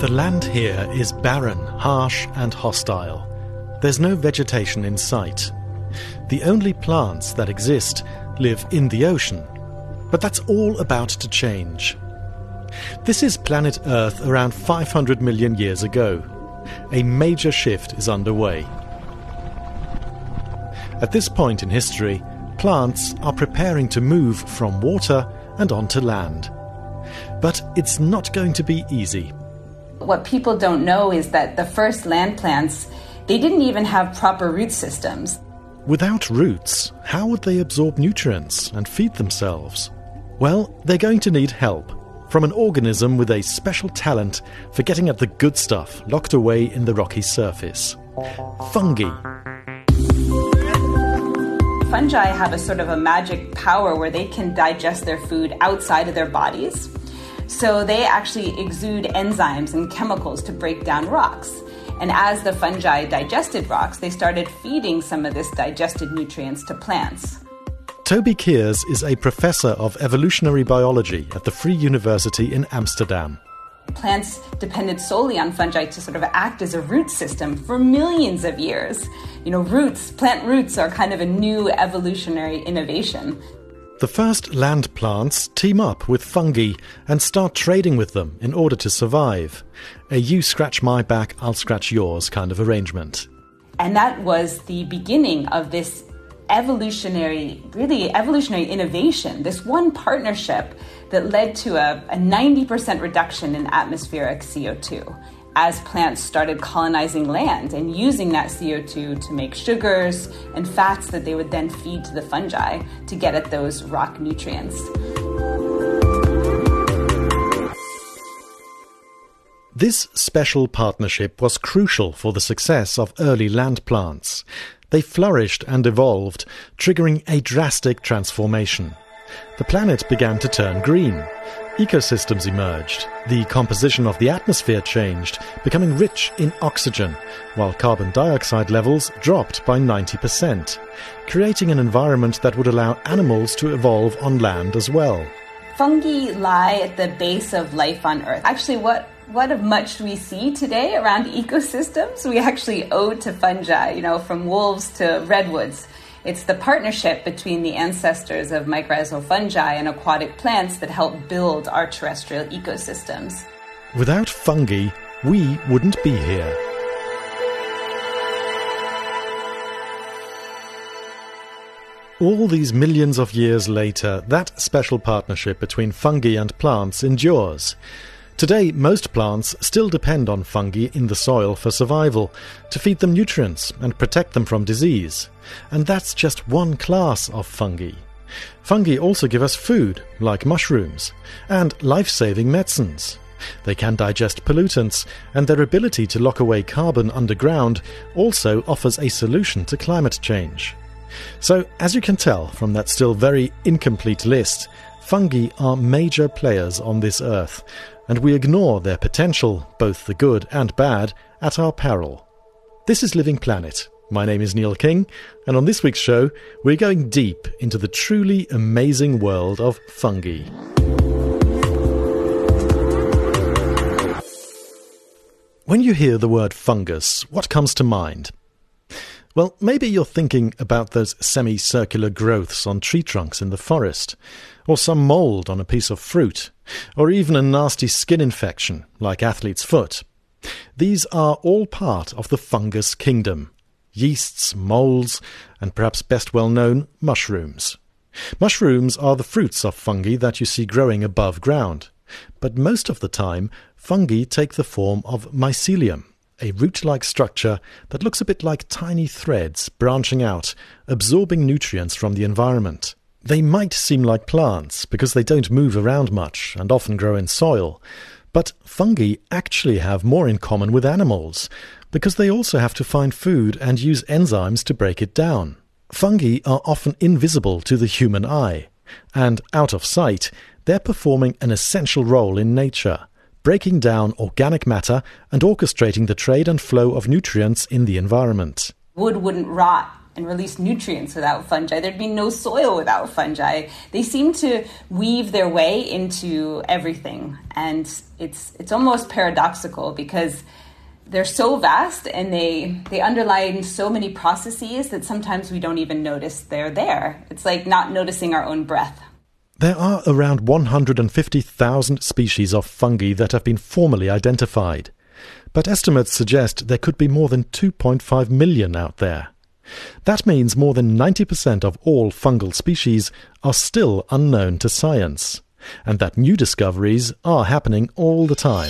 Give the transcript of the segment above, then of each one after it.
The land here is barren, harsh and hostile. There's no vegetation in sight. The only plants that exist live in the ocean. But that's all about to change. This is planet Earth around 500 million years ago. A major shift is underway. At this point in history, plants are preparing to move from water and onto land. But it's not going to be easy. What people don't know is that the first land plants, they didn't even have proper root systems. Without roots, how would they absorb nutrients and feed themselves? Well, they're going to need help from an organism with a special talent for getting at the good stuff locked away in the rocky surface. Fungi. Fungi have a sort of a magic power where they can digest their food outside of their bodies. So they actually exude enzymes and chemicals to break down rocks. And as the fungi digested rocks, they started feeding some of this digested nutrients to plants. Toby Keers is a professor of evolutionary biology at the Free University in Amsterdam. Plants depended solely on fungi to sort of act as a root system for millions of years. Plant roots are kind of a new evolutionary innovation. The first land plants team up with fungi and start trading with them in order to survive. A you scratch my back, I'll scratch yours kind of arrangement. And that was the beginning of this evolutionary innovation, this one partnership that led to a 90% reduction in atmospheric CO2 as plants started colonizing land and using that CO2 to make sugars and fats that they would then feed to the fungi to get at those rock nutrients. This special partnership was crucial for the success of early land plants. They flourished and evolved, triggering a drastic transformation. The planet began to turn green. Ecosystems emerged. The composition of the atmosphere changed, becoming rich in oxygen, while carbon dioxide levels dropped by 90%, creating an environment that would allow animals to evolve on land as well. Fungi lie at the base of life on Earth. Actually, what of much we see today around ecosystems, we actually owe to fungi, from wolves to redwoods. It's the partnership between the ancestors of mycorrhizal fungi and aquatic plants that help build our terrestrial ecosystems. Without fungi, we wouldn't be here. All these millions of years later, that special partnership between fungi and plants endures. Today, most plants still depend on fungi in the soil for survival, to feed them nutrients and protect them from disease. And that's just one class of fungi. Fungi also give us food, like mushrooms, and life-saving medicines. They can digest pollutants, and their ability to lock away carbon underground also offers a solution to climate change. So, as you can tell from that still very incomplete list, fungi are major players on this Earth, and we ignore their potential, both the good and bad, at our peril. This is Living Planet. My name is Neil King, and on this week's show, we're going deep into the truly amazing world of fungi. When you hear the word fungus, what comes to mind? Well, maybe you're thinking about those semicircular growths on tree trunks in the forest, or some mould on a piece of fruit, or even a nasty skin infection like athlete's foot. These are all part of the fungus kingdom. Yeasts, moulds, and perhaps best well known, mushrooms. Mushrooms are the fruits of fungi that you see growing above ground. But most of the time, fungi take the form of mycelium, a root-like structure that looks a bit like tiny threads branching out, absorbing nutrients from the environment. They might seem like plants because they don't move around much and often grow in soil, but fungi actually have more in common with animals because they also have to find food and use enzymes to break it down. Fungi are often invisible to the human eye, and out of sight, they're performing an essential role in nature, breaking down organic matter and orchestrating the trade and flow of nutrients in the environment. Wood wouldn't rot and release nutrients without fungi. There'd be no soil without fungi. They seem to weave their way into everything. And it's almost paradoxical because they're so vast and they underlie so many processes that sometimes we don't even notice they're there. It's like not noticing our own breath. There are around 150,000 species of fungi that have been formally identified. But estimates suggest there could be more than 2.5 million out there. That means more than 90% of all fungal species are still unknown to science, and that new discoveries are happening all the time.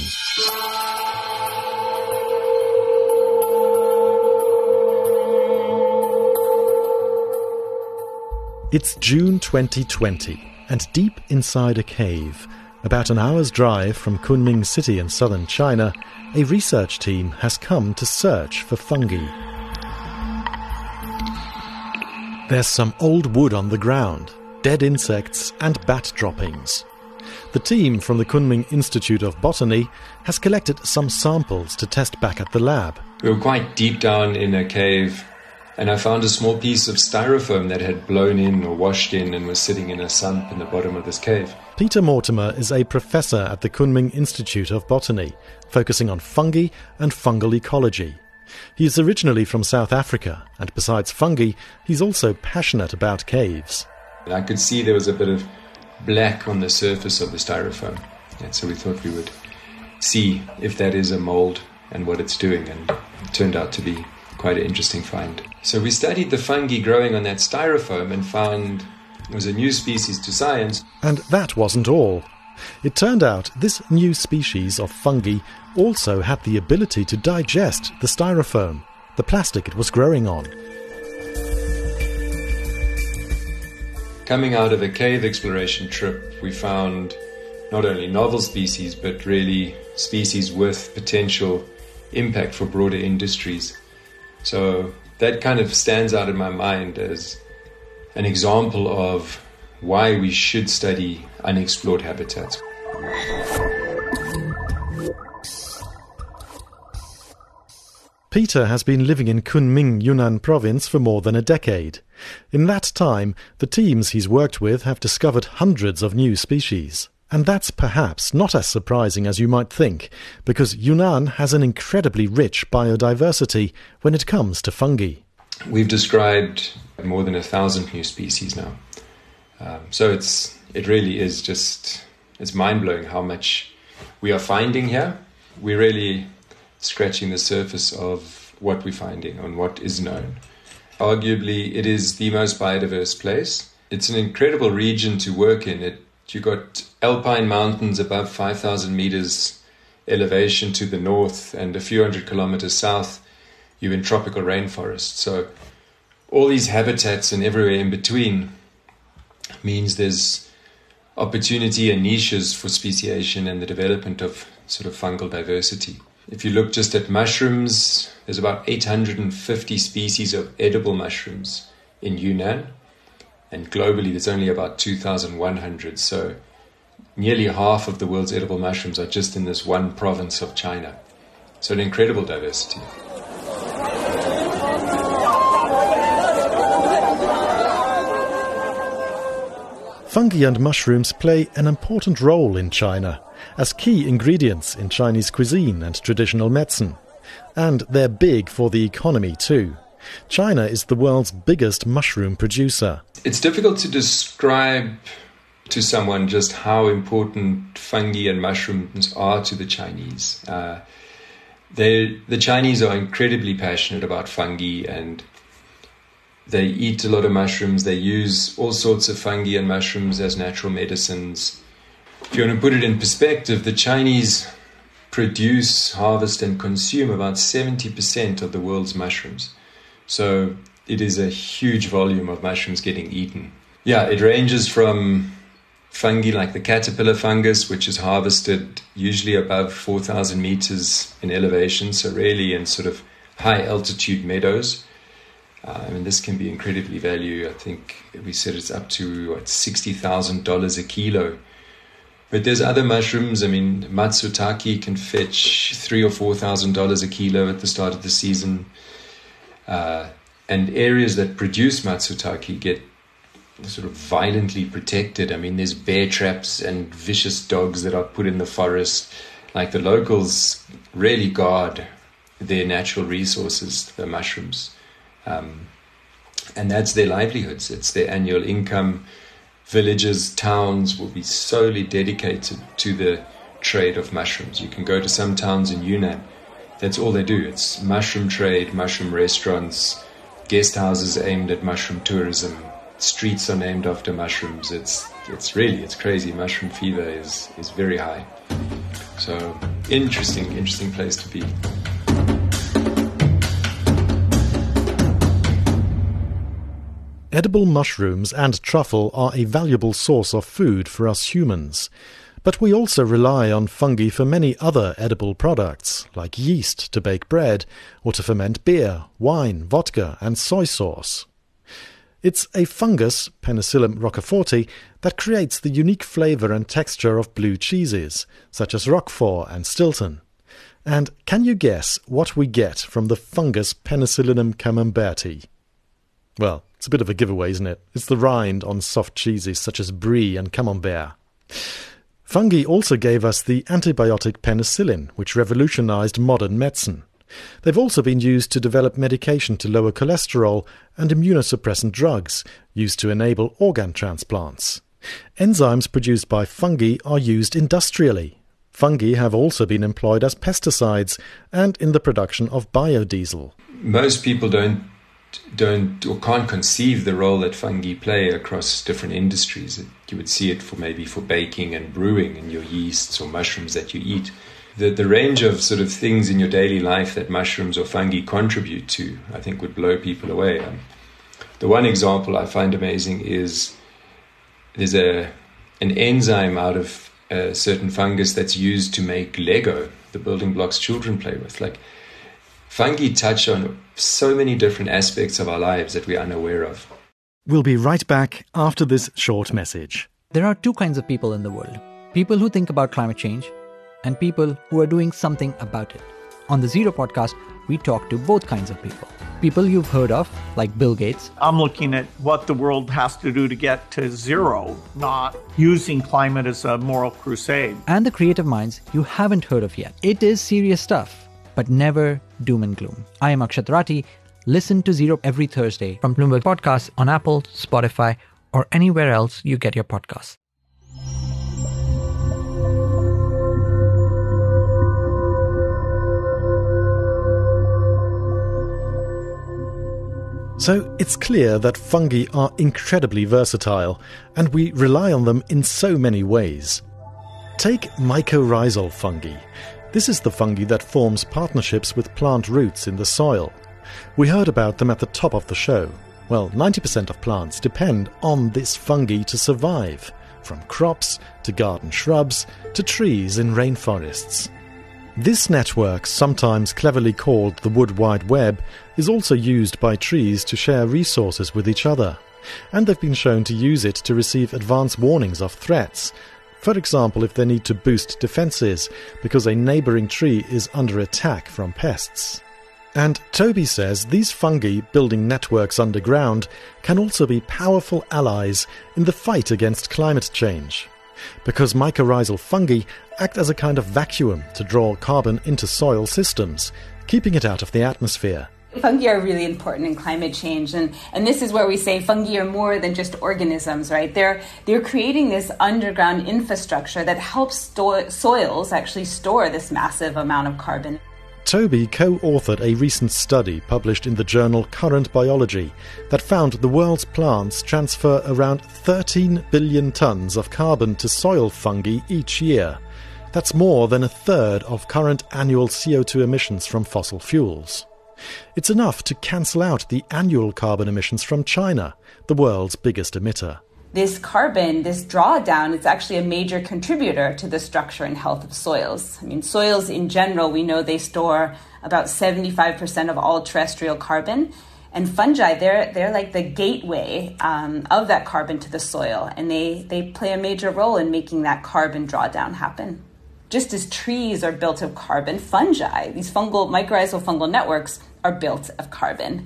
It's June 2020, and deep inside a cave, about an hour's drive from Kunming City in southern China, a research team has come to search for fungi. There's some old wood on the ground, dead insects and bat droppings. The team from the Kunming Institute of Botany has collected some samples to test back at the lab. We were quite deep down in a cave, and I found a small piece of styrofoam that had blown in or washed in and was sitting in a sump in the bottom of this cave. Peter Mortimer is a professor at the Kunming Institute of Botany, focusing on fungi and fungal ecology. He is originally from South Africa, and besides fungi, he's also passionate about caves. And I could see there was a bit of black on the surface of the styrofoam, and so we thought we would see if that is a mold and what it's doing, and it turned out to be quite an interesting find. So we studied the fungi growing on that styrofoam and found it was a new species to science. And that wasn't all. It turned out this new species of fungi also had the ability to digest the styrofoam, the plastic it was growing on. Coming out of a cave exploration trip, we found not only novel species, but really species with potential impact for broader industries. So that kind of stands out in my mind as an example of why we should study unexplored habitats. Peter has been living in Kunming, Yunnan province for more than a decade. In that time, the teams he's worked with have discovered hundreds of new species. And that's perhaps not as surprising as you might think, because Yunnan has an incredibly rich biodiversity when it comes to fungi. We've described more than 1,000 new species now. So it really is it's mind-blowing how much we are finding here. We're really scratching the surface of what we're finding and what is known. Arguably, it is the most biodiverse place. It's an incredible region to work in. You got alpine mountains above 5,000 meters elevation to the north, and a few hundred kilometers south, you're in tropical rainforest. So all these habitats and everywhere in between means there's opportunity and niches for speciation and the development of sort of fungal diversity. If you look just at mushrooms, there's about 850 species of edible mushrooms in Yunnan. And globally, there's only about 2,100. So nearly half of the world's edible mushrooms are just in this one province of China. So an incredible diversity. Fungi and mushrooms play an important role in China as key ingredients in Chinese cuisine and traditional medicine. And they're big for the economy too. China is the world's biggest mushroom producer. It's difficult to describe to someone just how important fungi and mushrooms are to the Chinese. The Chinese are incredibly passionate about fungi, and they eat a lot of mushrooms. They use all sorts of fungi and mushrooms as natural medicines. If you want to put it in perspective, the Chinese produce, harvest and consume about 70% of the world's mushrooms. So it is a huge volume of mushrooms getting eaten. Yeah, it ranges from fungi like the caterpillar fungus, which is harvested usually above 4,000 meters in elevation, so really in sort of high altitude meadows. This can be incredibly valuable. I think we said it's up to $60,000 a kilo. But there's other mushrooms. Matsutake can fetch $3,000 or $4,000 a kilo at the start of the season. And areas that produce matsutake get sort of violently protected. I mean, there's bear traps and vicious dogs that are put in the forest. Like, the locals really guard their natural resources, the mushrooms. And that's their livelihoods. It's their annual income. Villages, towns will be solely dedicated to the trade of mushrooms. You can go to some towns in Yunnan. That's all they do. It's mushroom trade, mushroom restaurants, guest houses aimed at mushroom tourism. Streets are named after mushrooms. It's crazy. Mushroom fever is very high. So interesting place to be. Edible mushrooms and truffle are a valuable source of food for us humans. But we also rely on fungi for many other edible products, like yeast to bake bread or to ferment beer, wine, vodka and soy sauce. It's a fungus, Penicillium roqueforti, that creates the unique flavour and texture of blue cheeses, such as Roquefort and Stilton. And can you guess what we get from the fungus Penicillium camemberti? Well, it's a bit of a giveaway, isn't it? It's the rind on soft cheeses such as brie and camembert. Fungi also gave us the antibiotic penicillin, which revolutionized modern medicine. They've also been used to develop medication to lower cholesterol and immunosuppressant drugs, used to enable organ transplants. Enzymes produced by fungi are used industrially. Fungi have also been employed as pesticides and in the production of biodiesel. Most people don't or can't conceive the role that fungi play across different industries. You would see it for baking and brewing in your yeasts or mushrooms that you eat. The range of sort of things in your daily life that mushrooms or fungi contribute to, I think, would blow people away. The one example I find amazing is there's an enzyme out of a certain fungus that's used to make Lego, the building blocks children play with. Like, fungi touch on so many different aspects of our lives that we're unaware of. We'll be right back after this short message. There are two kinds of people in the world. People who think about climate change and people who are doing something about it. On the Zero podcast, we talk to both kinds of people. People you've heard of, like Bill Gates. I'm looking at what the world has to do to get to zero, not using climate as a moral crusade. And the creative minds you haven't heard of yet. It is serious stuff, but never doom and gloom. I am Akshat Rati. Listen to Zero every Thursday from Bloomberg Podcasts on Apple, Spotify, or anywhere else you get your podcasts. So it's clear that fungi are incredibly versatile, and we rely on them in so many ways. Take mycorrhizal fungi. This is the fungi that forms partnerships with plant roots in the soil. We heard about them at the top of the show. Well, 90% of plants depend on this fungi to survive, from crops to garden shrubs to trees in rainforests. This network, sometimes cleverly called the Wood Wide Web, is also used by trees to share resources with each other, and they've been shown to use it to receive advance warnings of threats. For example, if they need to boost defences because a neighbouring tree is under attack from pests. And Toby says these fungi building networks underground can also be powerful allies in the fight against climate change, because mycorrhizal fungi act as a kind of vacuum to draw carbon into soil systems, keeping it out of the atmosphere. Fungi are really important in climate change, and this is where we say fungi are more than just organisms, right? They're creating this underground infrastructure that helps soils actually store this massive amount of carbon. Toby co-authored a recent study published in the journal Current Biology that found the world's plants transfer around 13 billion tons of carbon to soil fungi each year. That's more than a third of current annual CO2 emissions from fossil fuels. It's enough to cancel out the annual carbon emissions from China, the world's biggest emitter. This carbon, this drawdown, is actually a major contributor to the structure and health of soils. I mean, soils in general, we know they store about 75% of all terrestrial carbon. And fungi, they're like the gateway of that carbon to the soil. And they play a major role in making that carbon drawdown happen. Just as trees are built of carbon, fungi, these mycorrhizal fungal networks, are built of carbon.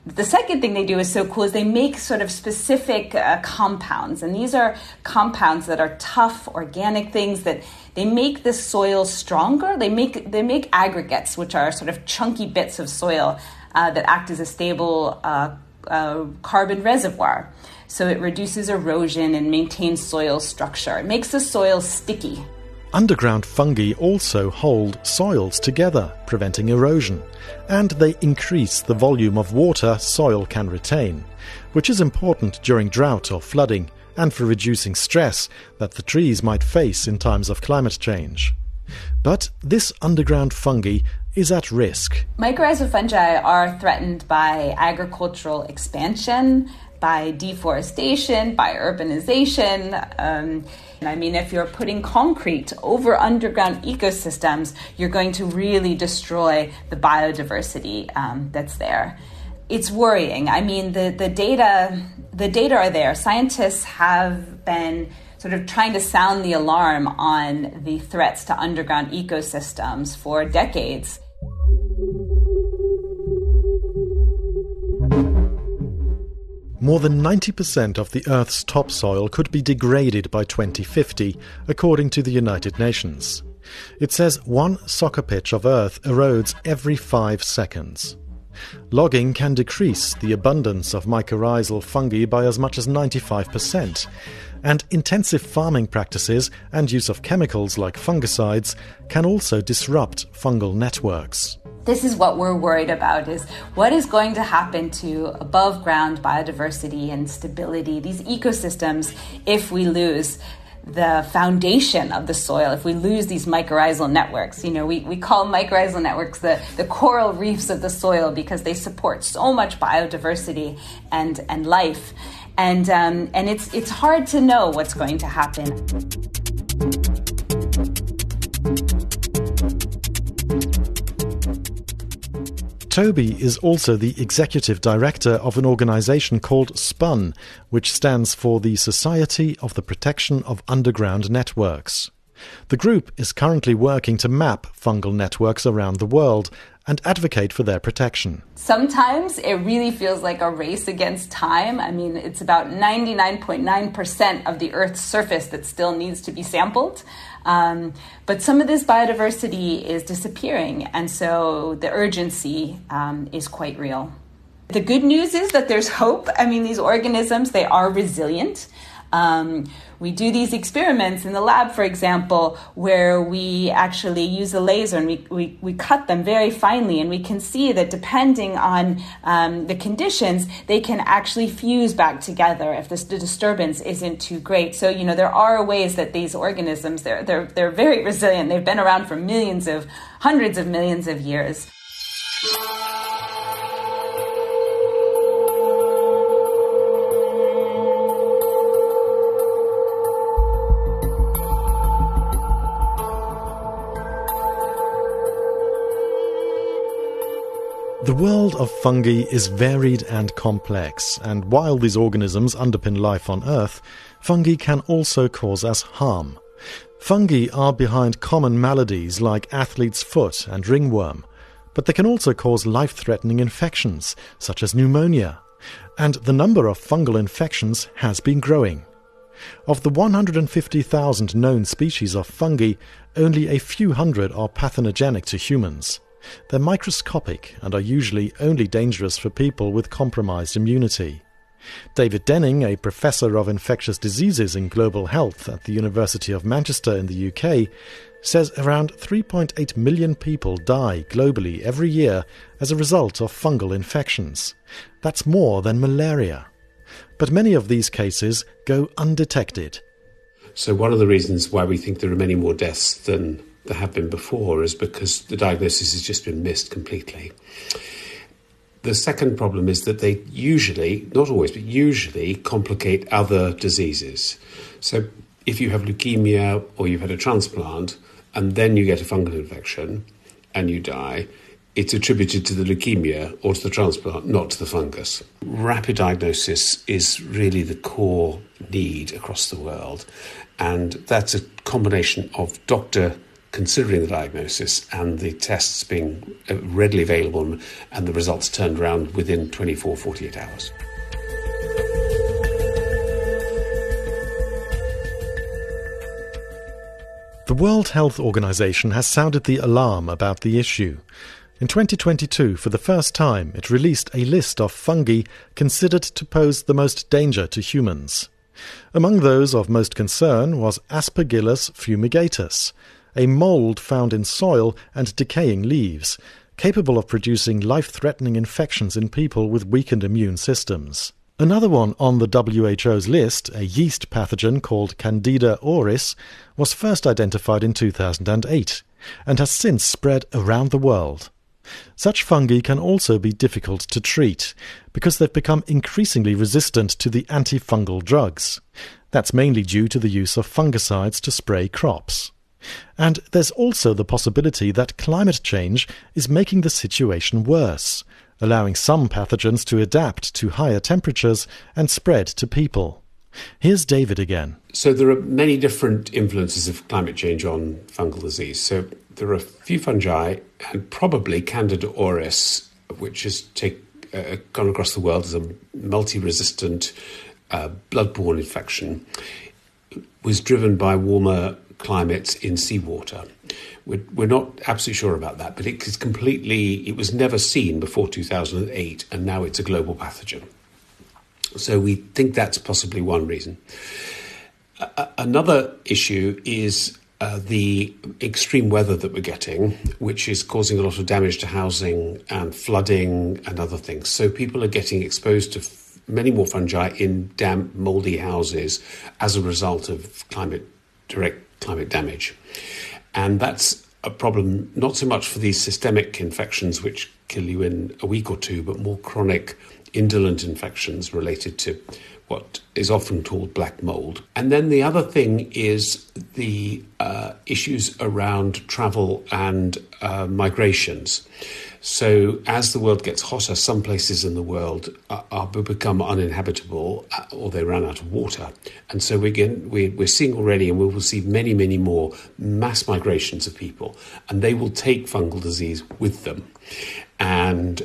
The second thing they do is so cool is they make sort of specific compounds. And these are compounds that are tough, organic things that they make the soil stronger. They make aggregates, which are sort of chunky bits of soil that act as a stable carbon reservoir. So it reduces erosion and maintains soil structure. It makes the soil sticky. Underground fungi also hold soils together, preventing erosion, and they increase the volume of water soil can retain, which is important during drought or flooding and for reducing stress that the trees might face in times of climate change. But this underground fungi is at risk. Mycorrhizal fungi are threatened by agricultural expansion, by deforestation, by urbanization. If you're putting concrete over underground ecosystems, you're going to really destroy the biodiversity that's there. It's worrying. The data are there. Scientists have been sort of trying to sound the alarm on the threats to underground ecosystems for decades. More than 90% of the Earth's topsoil could be degraded by 2050, according to the United Nations. It says 1 soccer pitch of Earth erodes every 5 seconds. Logging can decrease the abundance of mycorrhizal fungi by as much as 95%, and intensive farming practices and use of chemicals like fungicides can also disrupt fungal networks. This is what we're worried about, is what is going to happen to above ground biodiversity and stability, these ecosystems, if we lose the foundation of the soil, if we lose these mycorrhizal networks. We call mycorrhizal networks the coral reefs of the soil because they support so much biodiversity and life. And it's hard to know what's going to happen. Toby is also the executive director of an organisation called SPUN, which stands for the Society of the Protection of Underground Networks. The group is currently working to map fungal networks around the world and advocate for their protection. Sometimes it really feels like a race against time. It's about 99.9% of the Earth's surface that still needs to be sampled. But some of this biodiversity is disappearing, and so the urgency is quite real. The good news is that there's hope. These organisms, they are resilient. We do these experiments in the lab, for example, where we actually use a laser and we cut them very finely, and we can see that depending on the conditions, they can actually fuse back together if the disturbance isn't too great. So, there are ways that these organisms, they're very resilient. They've been around for hundreds of millions of years. The world of fungi is varied and complex, and while these organisms underpin life on Earth, fungi can also cause us harm. Fungi are behind common maladies like athlete's foot and ringworm, but they can also cause life-threatening infections, such as pneumonia, and the number of fungal infections has been growing. Of the 150,000 known species of fungi, only a few hundred are pathogenic to humans. They're microscopic and are usually only dangerous for people with compromised immunity. David Denning, a professor of infectious diseases and global health at the University of Manchester in the UK, says around 3.8 million people die globally every year as a result of fungal infections. That's more than malaria. But many of these cases go undetected. So one of the reasons why we think there are many more deaths than there have been before is because the diagnosis has just been missed completely. The second problem is that they usually, not always, but usually complicate other diseases. So if you have leukemia or you've had a transplant and then you get a fungal infection and you die, it's attributed to the leukemia or to the transplant, not to the fungus. Rapid diagnosis is really the core need across the world. And that's a combination of doctor considering the diagnosis and the tests being readily available and the results turned around within 24, 48 hours. The World Health Organization has sounded the alarm about the issue. In 2022, for the first time, it released a list of fungi considered to pose the most danger to humans. Among those of most concern was Aspergillus fumigatus, a mold found in soil and decaying leaves, capable of producing life-threatening infections in people with weakened immune systems. Another one on the WHO's list, a yeast pathogen called Candida auris, was first identified in 2008 and has since spread around the world. Such fungi can also be difficult to treat because they've become increasingly resistant to the antifungal drugs. That's mainly due to the use of fungicides to spray crops. And there's also the possibility that climate change is making the situation worse, allowing some pathogens to adapt to higher temperatures and spread to people. Here's David again. So there are many different influences of climate change on fungal disease. So there are a few fungi, and probably Candida auris, which has gone across the world as a multi-resistant bloodborne infection, was driven by warmer climates in seawater. We're not absolutely sure about that, but it was never seen before 2008, and now it's a global pathogen. So we think that's possibly one reason. Another issue is the extreme weather that we're getting, which is causing a lot of damage to housing and flooding and other things. So people are getting exposed to many more fungi in damp, mouldy houses as a result of direct climate damage. And that's a problem not so much for these systemic infections which kill you in a week or two, but more chronic indolent infections related to what is often called black mold. And then the other thing is the issues around travel and migrations. So as the world gets hotter, some places in the world become uninhabitable or they run out of water. And so we're seeing already, and we will see many, many more mass migrations of people, and they will take fungal disease with them. And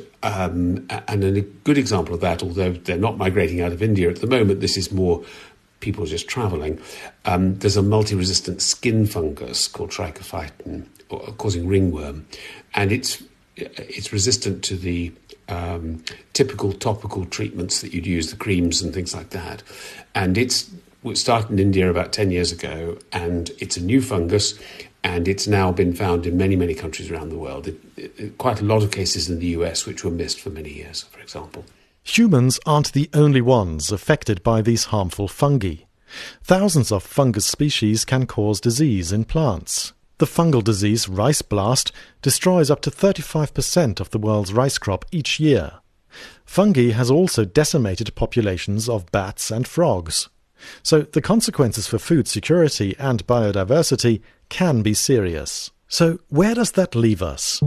a good example of that, although they're not migrating out of India at the moment, this is more people just travelling. There's a multi-resistant skin fungus called trichophyton, causing ringworm, and it's resistant to the typical topical treatments that you'd use, the creams and things like that. And it started in India about 10 years ago, and it's a new fungus, and it's now been found in many, many countries around the world. Quite a lot of cases in the US, which were missed for many years, for example. Humans aren't the only ones affected by these harmful fungi. Thousands of fungus species can cause disease in plants. The fungal disease rice blast destroys up to 35% of the world's rice crop each year. Fungi has also decimated populations of bats and frogs. So the consequences for food security and biodiversity can be serious. So where does that leave us?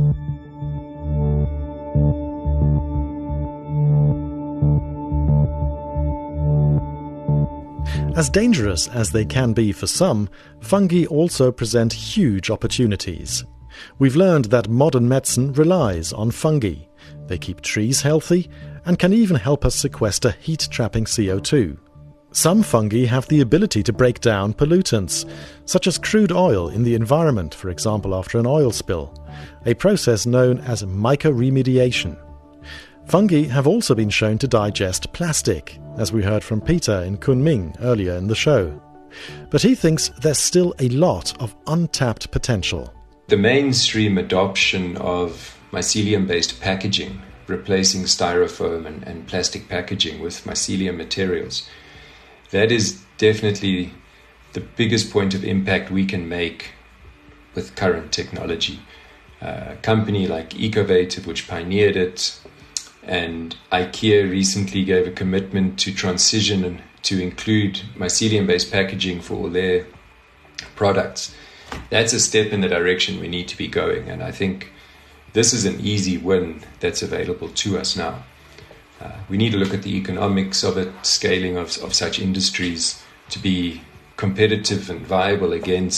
As dangerous as they can be for some, fungi also present huge opportunities. We've learned that modern medicine relies on fungi. They keep trees healthy and can even help us sequester heat-trapping CO2. Some fungi have the ability to break down pollutants, such as crude oil in the environment, for example after an oil spill, a process known as mycoremediation. Fungi have also been shown to digest plastic, as we heard from Peter in Kunming earlier in the show. But he thinks there's still a lot of untapped potential. The mainstream adoption of mycelium-based packaging, replacing styrofoam and plastic packaging with mycelium materials, that is definitely the biggest point of impact we can make with current technology. A company like Ecovative, which pioneered it, and IKEA recently gave a commitment to transition to include mycelium-based packaging for all their products. That's a step in the direction we need to be going, and I think this is an easy win that's available to us now. We need to look at the economics of it, scaling of such industries to be competitive and viable against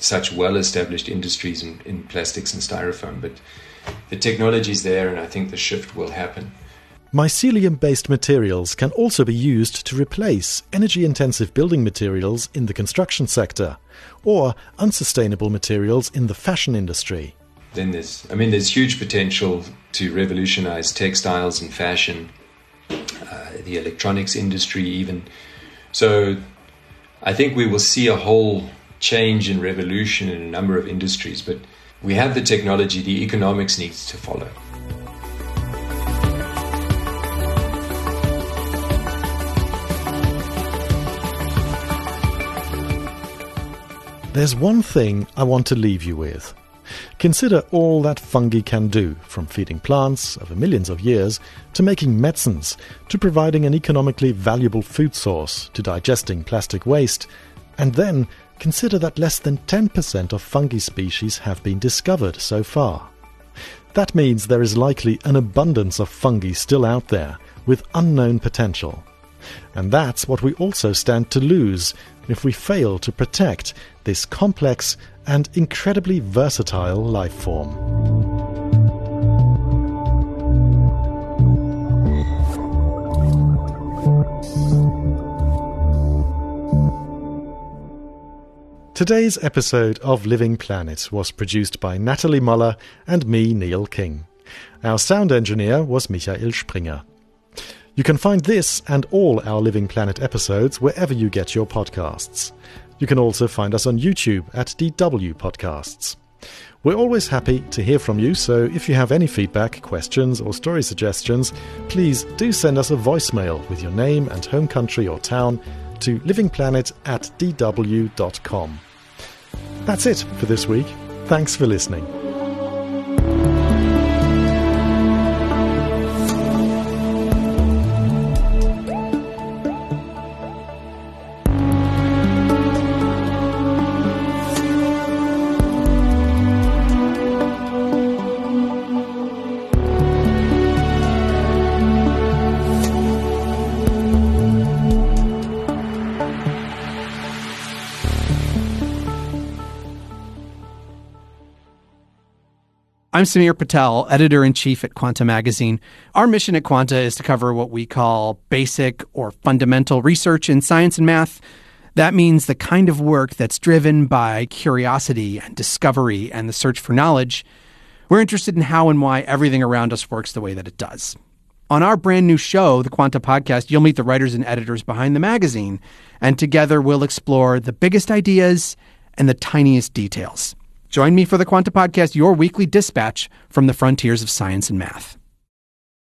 such well-established industries in plastics and styrofoam. But the technology is there, and I think the shift will happen. Mycelium-based materials can also be used to replace energy-intensive building materials in the construction sector or unsustainable materials in the fashion industry. Then there's huge potential to revolutionize textiles and fashion, the electronics industry even. So I think we will see a whole change and revolution in a number of industries, but we have the technology, the economics needs to follow. There's one thing I want to leave you with. Consider all that fungi can do, from feeding plants over millions of years, to making medicines, to providing an economically valuable food source, to digesting plastic waste, and then consider that less than 10% of fungi species have been discovered so far. That means there is likely an abundance of fungi still out there, with unknown potential. And that's what we also stand to lose if we fail to protect this complex and incredibly versatile life form. Today's episode of Living Planet was produced by Natalie Moller and me, Neil King. Our sound engineer was Michael Springer. You can find this and all our Living Planet episodes wherever you get your podcasts. You can also find us on YouTube at DW Podcasts. We're always happy to hear from you, so if you have any feedback, questions or story suggestions, please do send us a voicemail with your name and home country or town to livingplanet@dw.com. That's it for this week. Thanks for listening. I'm Samir Patel, editor-in-chief at Quanta Magazine. Our mission at Quanta is to cover what we call basic or fundamental research in science and math. That means the kind of work that's driven by curiosity and discovery and the search for knowledge. We're interested in how and why everything around us works the way that it does. On our brand new show, the Quanta Podcast, you'll meet the writers and editors behind the magazine, and together we'll explore the biggest ideas and the tiniest details. Join me for the Quanta Podcast, your weekly dispatch from the frontiers of science and math.